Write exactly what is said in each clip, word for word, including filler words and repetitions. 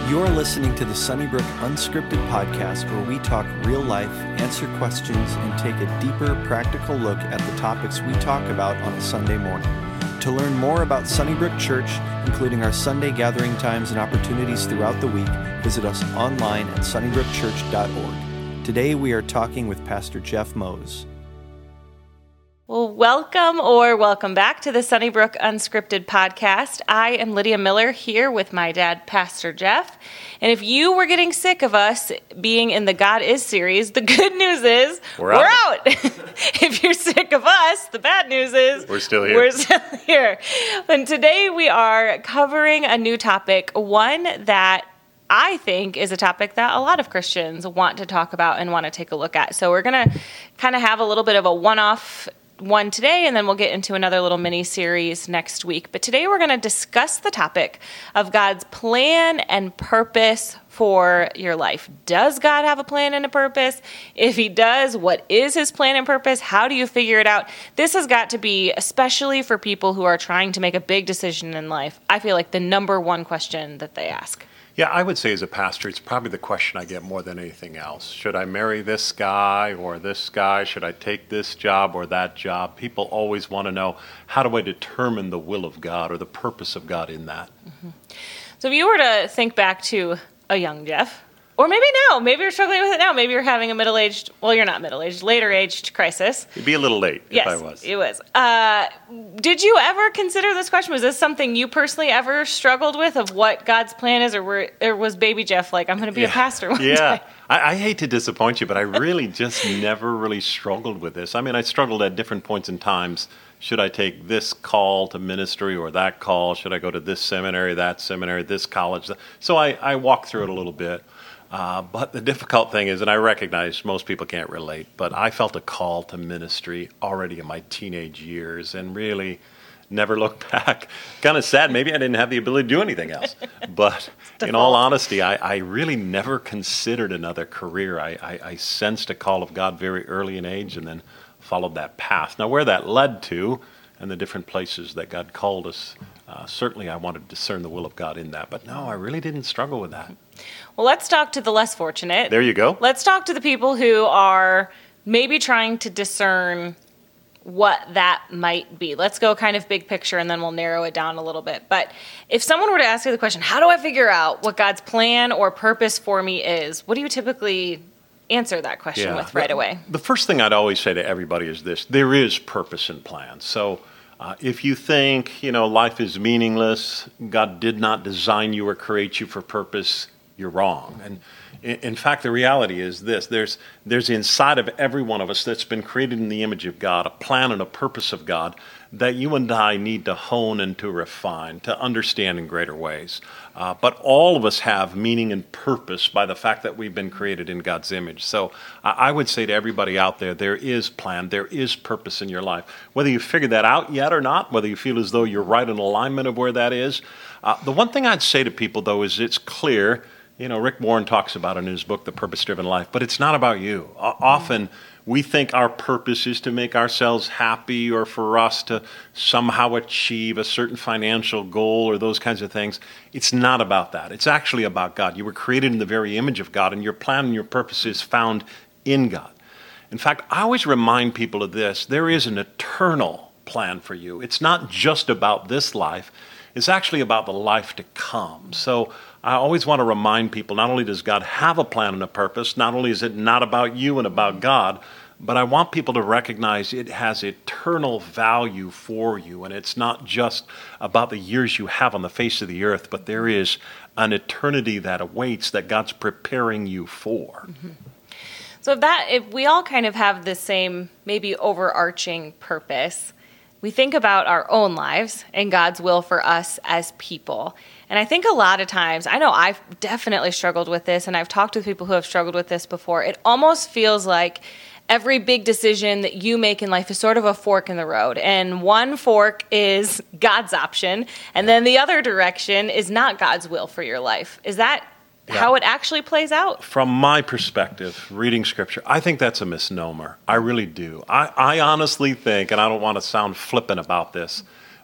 You're listening to the Sunnybrook Unscripted podcast, where we talk real life, answer questions, and take a deeper, practical look at the topics we talk about on a Sunday morning. To learn more about Sunnybrook Church, including our Sunday gathering times and opportunities throughout the week, visit us online at sunnybrook church dot org. Today we are talking with Pastor Jeff Mose. Well, welcome or welcome back to the Sunnybrook Unscripted podcast. I am Lydia Miller here with my dad, Pastor Jeff. And if you were getting sick of us being in the God Is series, the good news is we're, we're out. out. If you're sick of us, the bad news is we're still here. We're still here. And today we are covering a new topic, one that I think is a topic that a lot of Christians want to talk about and want to take a look at. So we're going to kind of have a little bit of a one-off one today, and then we'll get into another little mini series next week. But today we're going to discuss the topic of God's plan and purpose for your life. Does God have a plan and a purpose? If he does, what is his plan and purpose? How do you figure it out? This has got to be, especially for people who are trying to make a big decision in life, I feel like the number one question that they ask. Yeah, I would say as a pastor, it's probably the question I get more than anything else. Should I marry this guy or this guy? Should I take this job or that job? People always want to know, how do I determine the will of God or the purpose of God in that? Mm-hmm. So if you were to think back to a young Jeff, or maybe now, maybe you're struggling with it now, maybe you're having a middle-aged, well, you're not middle-aged, later-aged crisis. It'd be a little late yes, if I was. It was. Uh, did you ever consider this question? Was this something you personally ever struggled with, of what God's plan is, or, were, or was baby Jeff like, I'm going to be yeah. a pastor one yeah. day? I, I hate to disappoint you, but I really just never really struggled with this. I mean, I struggled at different points in times. Should I take this call to ministry or that call? Should I go to this seminary, that seminary, this college? So I, I walked through it a little bit. Uh, but the difficult thing is, and I recognize most people can't relate, but I felt a call to ministry already in my teenage years and really never looked back. Kind of sad. Maybe I didn't have the ability to do anything else. But in all honesty, I, I really never considered another career. I, I, I sensed a call of God very early in age and then followed that path. Now, where that led to and the different places that God called us, uh, certainly I wanted to discern the will of God in that. But no, I really didn't struggle with that. Well, let's talk to the less fortunate. There you go. Let's talk to the people who are maybe trying to discern what that might be. Let's go kind of big picture, and then we'll narrow it down a little bit. But if someone were to ask you the question, how do I figure out what God's plan or purpose for me is? What do you typically answer that question yeah. with right away? The first thing I'd always say to everybody is this: there is purpose and plan. So uh, if you think, you know, life is meaningless, God did not design you or create you for purpose, you're wrong. And in, in fact, the reality is this: there's there's inside of every one of us that's been created in the image of God, a plan and a purpose of God that you and I need to hone and to refine, to understand in greater ways. Uh, but all of us have meaning and purpose by the fact that we've been created in God's image. So uh, I would say to everybody out there, there is plan, there is purpose in your life. Whether you figured that out yet or not, whether you feel as though you're right in alignment of where that is, uh, the one thing I'd say to people, though, is it's clear. You know, Rick Warren talks about it in his book, The Purpose-Driven Life, but it's not about you. O- often we think our purpose is to make ourselves happy or for us to somehow achieve a certain financial goal or those kinds of things. It's not about that. It's actually about God. You were created in the very image of God, and your plan and your purpose is found in God. In fact, I always remind people of this. There is an eternal plan for you. It's not just about this life. It's actually about the life to come. So I always want to remind people, not only does God have a plan and a purpose, not only is it not about you and about God, but I want people to recognize it has eternal value for you. And it's not just about the years you have on the face of the earth, but there is an eternity that awaits that God's preparing you for. Mm-hmm. So if that, if we all kind of have the same, maybe overarching purpose, we think about our own lives and God's will for us as people. And I think a lot of times, I know I've definitely struggled with this, and I've talked with people who have struggled with this before. It almost feels like every big decision that you make in life is sort of a fork in the road. And one fork is God's option, and then the other direction is not God's will for your life. Is that yeah. how it actually plays out? From my perspective, reading Scripture, I think that's a misnomer. I really do. I, I honestly think, and I don't want to sound flippant about this,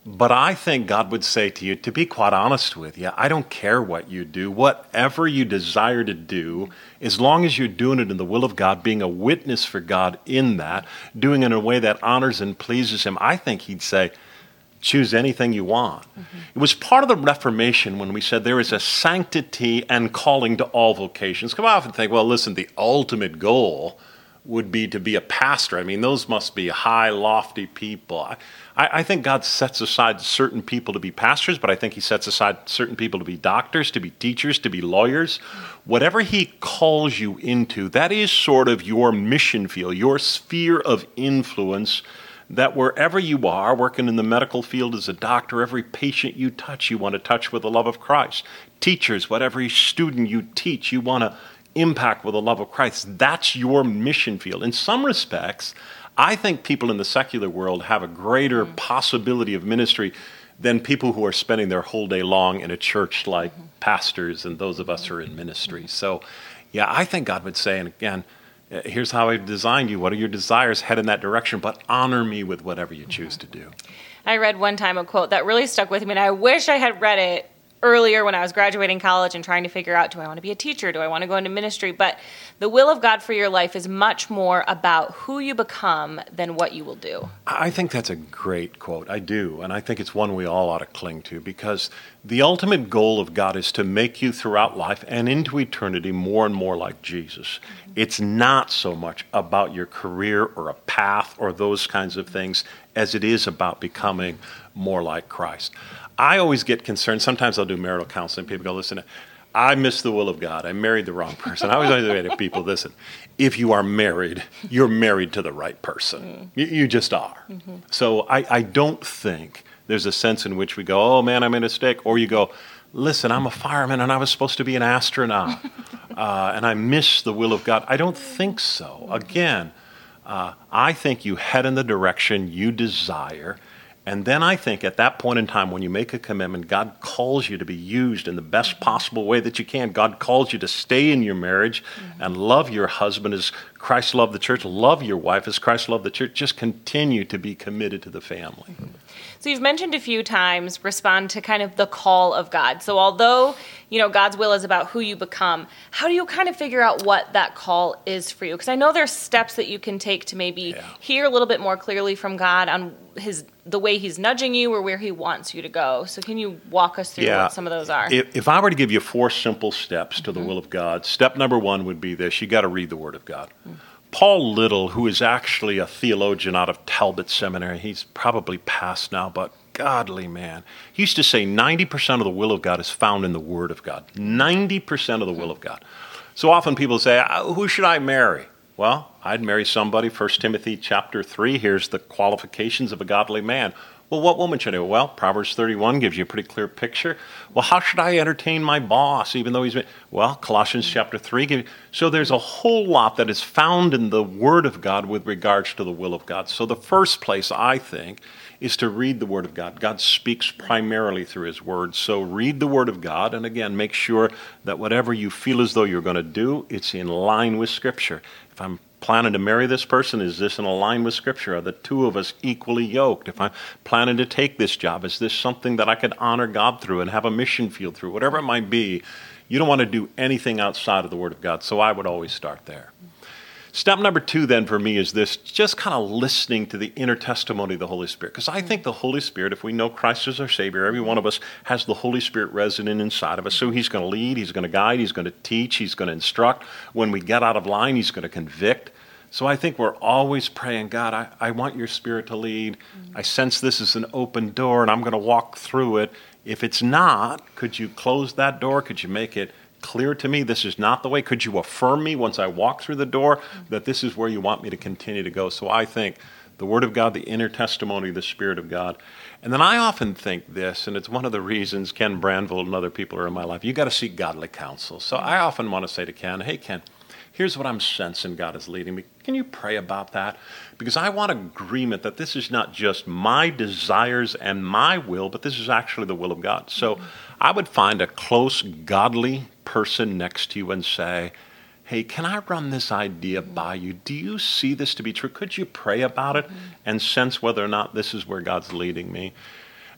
But I think God would say to you, to be quite honest with you, I don't care what you do. Whatever you desire to do, as long as you're doing it in the will of God, being a witness for God in that, doing it in a way that honors and pleases him, I think he'd say, choose anything you want. Mm-hmm. It was part of the Reformation when we said there is a sanctity and calling to all vocations. Because I often think, well, listen, the ultimate goal would be to be a pastor. I mean, those must be high, lofty people. I, I think God sets aside certain people to be pastors, but I think he sets aside certain people to be doctors, to be teachers, to be lawyers. Whatever he calls you into, that is sort of your mission field, your sphere of influence, that wherever you are, working in the medical field as a doctor, every patient you touch, you want to touch with the love of Christ. Teachers, whatever student you teach, you want to impact with the love of Christ. That's your mission field. In some respects, I think people in the secular world have a greater mm-hmm. possibility of ministry than people who are spending their whole day long in a church like mm-hmm. pastors and those of us who are in ministry. So, yeah, I think God would say, and again, here's how I've designed you. What are your desires? Head in that direction, but honor me with whatever you choose mm-hmm. to do. I read one time a quote that really stuck with me, and I wish I had read it earlier when I was graduating college and trying to figure out, do I want to be a teacher? Do I want to go into ministry? But the will of God for your life is much more about who you become than what you will do. I think that's a great quote. I do. And I think it's one we all ought to cling to, because the ultimate goal of God is to make you throughout life and into eternity more and more like Jesus. Mm-hmm. It's not so much about your career or a path or those kinds of things as it is about becoming more like Christ. I always get concerned. Sometimes I'll do marital counseling. People go, listen, I missed the will of God. I married the wrong person. I always say to people, listen, if you are married, you're married to the right person. Mm. You, you just are. Mm-hmm. So I, I don't think there's a sense in which we go, oh, man, I made a mistake. Or you go, listen, I'm a fireman and I was supposed to be an astronaut. uh, and I missed the will of God. I don't think so. Again, uh, I think you head in the direction you desire. And then I think at that point in time, when you make a commitment, God calls you to be used in the best possible way that you can. God calls you to stay in your marriage mm-hmm. and love your husband as Christ loved the church. Love your wife as Christ loved the church. Just continue to be committed to the family. Mm-hmm. So you've mentioned a few times, respond to kind of the call of God. So although, you know, God's will is about who you become, how do you kind of figure out what that call is for you? Because I know there's steps that you can take to maybe yeah. hear a little bit more clearly from God on his the way he's nudging you or where he wants you to go. So can you walk us through yeah. what some of those are? If, if I were to give you four simple steps to mm-hmm. the will of God, step number one would be this. You got to read the Word of God. Mm-hmm. Paul Little, who is actually a theologian out of Talbot Seminary, he's probably passed now, but godly man. He used to say ninety percent of the will of God is found in the Word of God. ninety percent of the will of God. So often people say, who should I marry? Well, I'd marry somebody. First Timothy chapter three, here's the qualifications of a godly man. Well, what woman should I marry? Well, Proverbs thirty-one gives you a pretty clear picture. Well, how should I entertain my boss, even though he's... Well, Colossians chapter three gives you... So there's a whole lot that is found in the Word of God with regards to the will of God. So the first place, I think, is to read the Word of God. God speaks primarily through His Word. So read the Word of God, and again, make sure that whatever you feel as though you're going to do, it's in line with Scripture. If I'm planning to marry this person, is this in line with Scripture? Are the two of us equally yoked? If I'm planning to take this job, is this something that I could honor God through and have a mission field through? Whatever it might be, you don't want to do anything outside of the Word of God. So I would always start there. Step number two then for me is this, just kind of listening to the inner testimony of the Holy Spirit. Because I think the Holy Spirit, if we know Christ as our Savior, every one of us has the Holy Spirit resident inside of us. So He's going to lead, He's going to guide, He's going to teach, He's going to instruct. When we get out of line, He's going to convict. So I think we're always praying, God, I, I want your Spirit to lead. Mm-hmm. I sense this is an open door and I'm going to walk through it. If it's not, could you close that door? Could you make it clear to me this is not the way? Could you affirm me once I walk through the door that this is where you want me to continue to go? So I think the Word of God, the inner testimony of the Spirit of God. And then I often think this, and it's one of the reasons Ken Branville and other people are in my life, you got to seek godly counsel. So I often want to say to Ken, hey, Ken, here's what I'm sensing God is leading me. Can you pray about that? Because I want agreement that this is not just my desires and my will, but this is actually the will of God. So mm-hmm. I would find a close, godly person next to you and say, hey, can I run this idea mm-hmm. by you? Do you see this to be true? Could you pray about it mm-hmm. and sense whether or not this is where God's leading me?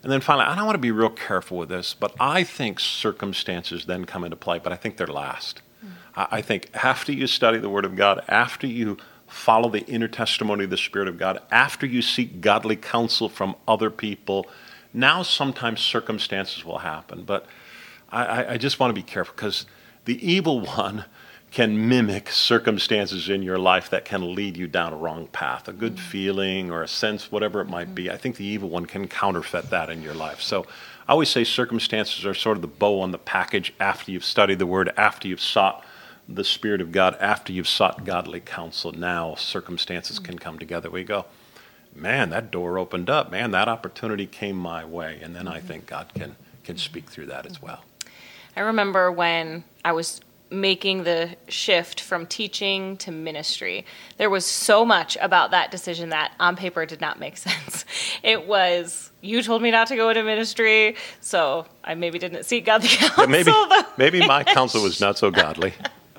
And then finally, and I want to be real careful with this, but I think circumstances then come into play, but I think they're last. Mm. I, I think after you study the Word of God, after you follow the inner testimony of the Spirit of God, after you seek godly counsel from other people, now sometimes circumstances will happen. But I, I just want to be careful, because the evil one can mimic circumstances in your life that can lead you down a wrong path, a good mm-hmm. feeling or a sense, whatever it might mm-hmm. be. I think the evil one can counterfeit that in your life. So I always say circumstances are sort of the bow on the package after you've studied the Word, after you've sought the Spirit of God, after you've sought godly counsel. Now circumstances mm-hmm. can come together. We go, man, that door opened up. Man, that opportunity came my way. And then mm-hmm. I think God can, can speak through that as well. I remember when I was making the shift from teaching to ministry, there was so much about that decision that on paper did not make sense. It was, you told me not to go into ministry, so I maybe didn't seek godly counsel. Yeah, maybe, maybe my counsel was not so godly.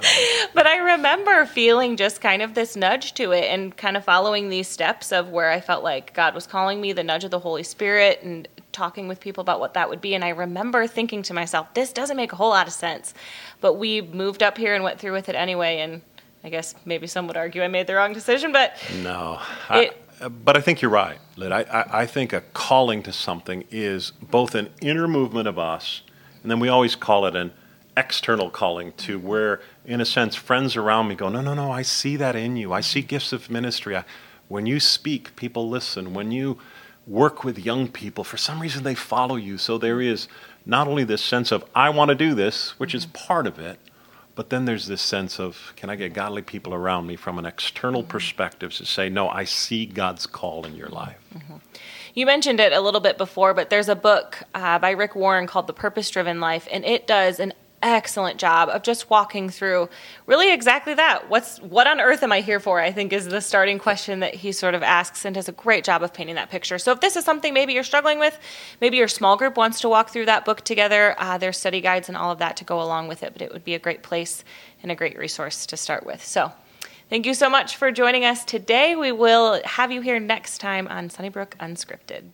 But I remember feeling just kind of this nudge to it and kind of following these steps of where I felt like God was calling me, the nudge of the Holy Spirit, and talking with people about what that would be. And I remember thinking to myself, this doesn't make a whole lot of sense. But we moved up here and went through with it anyway. And I guess maybe some would argue I made the wrong decision, but no. It, I, but I think you're right, Lyd. I, I, I think a calling to something is both an inner movement of us, and then we always call it an external calling to where, in a sense, friends around me go, no, no, no, I see that in you. I see gifts of ministry. I, when you speak, people listen. When you work with young people, for some reason they follow you. So there is not only this sense of, I want to do this, which is part of it, but then there's this sense of, can I get godly people around me from an external perspective to say, no, I see God's call in your life. Mm-hmm. You mentioned it a little bit before, but there's a book uh, by Rick Warren called The Purpose-Driven Life, and it does an excellent job of just walking through really exactly that. What's what on earth am I here for? I think is the starting question that he sort of asks, and does a great job of painting that picture. So if this is something maybe you're struggling with, maybe your small group wants to walk through that book together, uh, there's study guides and all of that to go along with it, but it would be a great place and a great resource to start with. So thank you so much for joining us today. We will have you here next time on Sunnybrook Unscripted.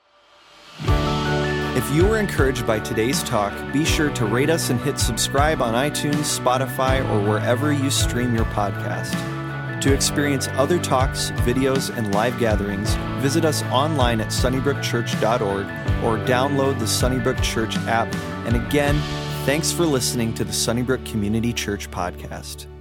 If you were encouraged by today's talk, be sure to rate us and hit subscribe on iTunes, Spotify, or wherever you stream your podcast. To experience other talks, videos, and live gatherings, visit us online at sunnybrook church dot org or download the Sunnybrook Church app. And again, thanks for listening to the Sunnybrook Community Church podcast.